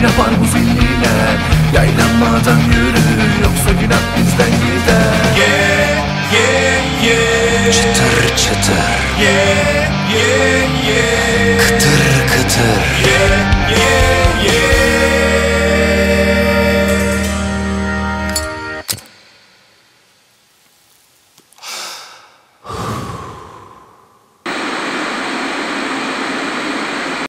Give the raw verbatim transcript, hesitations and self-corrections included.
yapar bu zilliler. Yaylanmadan yürü, yoksa günah bizden gider. Yeah, yeah, yeah. Çıtır çıtır, Yeah, yeah, yeah. kıtır